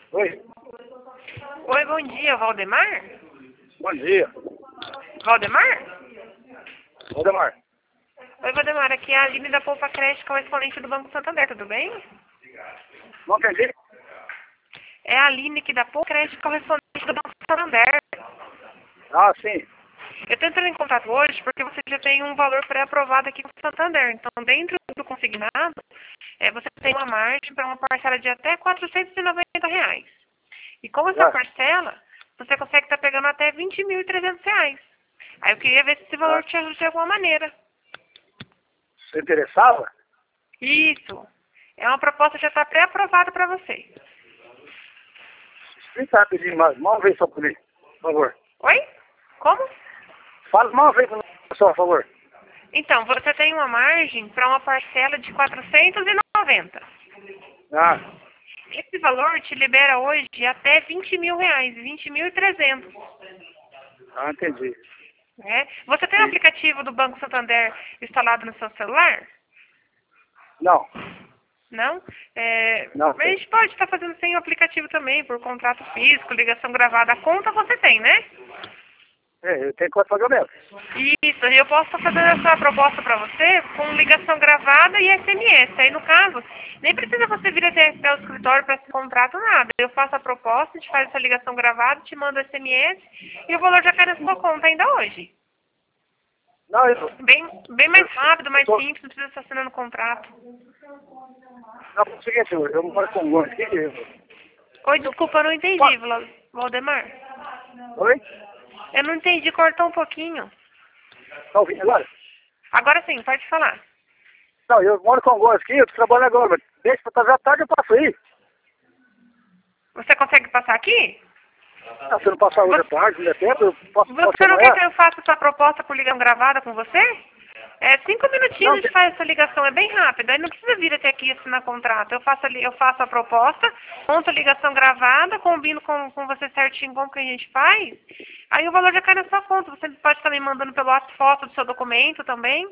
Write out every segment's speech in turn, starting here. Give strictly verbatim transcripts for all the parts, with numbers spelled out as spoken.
Oi, Oi, bom dia, Valdemar? bom dia. Valdemar? Valdemar. Oi, Valdemar, aqui é a Aline da Poupa Crédito, correspondente do Banco Santander, tudo bem? Não entendi? É a Aline aqui da Poupa Crédito, correspondente do Banco Santander. Ah, sim. Eu estou entrando em contato hoje porque você já tem um valor pré-aprovado aqui com o Santander. Então, dentro do consignado, é, você tem uma margem para uma parcela de até quatrocentos e noventa reais. E com essa Ah, parcela, você consegue estar pegando até vinte mil e trezentos reais. Aí eu queria ver se esse valor ah, te ajuda de alguma maneira. você interessava? Isso. É uma proposta que já está pré-aprovada para você. Explica rapidinho, mais uma vez só por mim, por favor. Oi? Como? Fala uma vez só, por favor. Então, você tem uma margem para uma parcela de quatrocentos e noventa. Ah, Esse valor te libera hoje até vinte mil reais, vinte mil e trezentos. ah, entendi. Né? Você tem o Sim. aplicativo do Banco Santander instalado no seu celular? Não, Não? É, não mas a tem. gente pode estar fazendo sem o aplicativo também, por contrato físico, ligação gravada. A conta você tem, né? É, eu tenho que fazer mesmo. Isso, e eu posso estar fazendo essa proposta para você com ligação gravada e S M S. Aí, no caso, nem precisa você vir até até o escritório para esse contrato, nada. Eu faço a proposta, a gente faz essa ligação gravada, te mando S M S e o valor já cai na sua conta ainda hoje. Não, eu, Bem, bem mais rápido, eu mais tô, simples, não precisa estar assinando contrato. não, é o seguinte, eu, eu moro com um aqui. Eu, Oi, desculpa, eu não entendi, Vla- Valdemar. oi? Eu não entendi, cortou um pouquinho. Tá ouvindo agora? Agora sim, pode falar. Não, eu moro com alguns aqui, eu tô trabalhando agora, mas deixa pra trazer à tarde eu passo aí. Você consegue passar aqui? Ah, se eu não passar hoje à tarde, não é tempo, eu posso, posso Você não quer amanhã. que eu faça essa proposta por ligação gravada com você? É, cinco minutinhos a Não, gente tem, faz essa ligação, é bem rápido. Aí não precisa vir até aqui assinar contrato. Eu faço, a li- eu faço a proposta, monto a ligação gravada, combino com, com você certinho como que a gente faz. Aí o valor já cai na sua conta. Você pode estar me mandando pelo WhatsApp foto do seu documento também.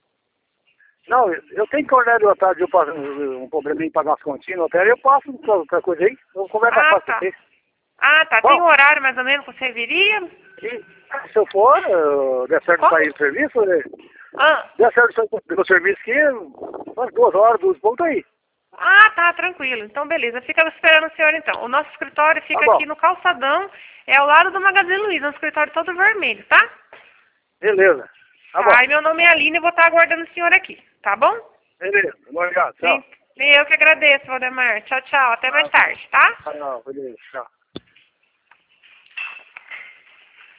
não, eu tenho que olhar à tarde, eu passo um, um probleminha em pagar as continhas, até eu passo outra coisa aí, eu converso mais Ah, fácil com tá. você. Ah, tá. Tem um Bom, horário mais ou menos que você viria? e se eu for, uh, der certo Como? sair do serviço, né? Ah, Der certo sair do meu serviço aqui, umas duas horas, duas pontos aí. Ah, tá, tranquilo. Então, beleza. Fica esperando o senhor, então. O nosso escritório Tá fica bom, aqui no Calçadão, é ao lado do Magazine Luiza, um escritório todo vermelho, tá? beleza. Tá bom, Tá, e meu nome é Aline e vou estar aguardando o senhor aqui, tá bom? beleza. Obrigado, tchau. Sim. Eu que agradeço, Valdemar. Tchau, tchau. Até mais tarde, tá? Ah, não, beleza, tchau.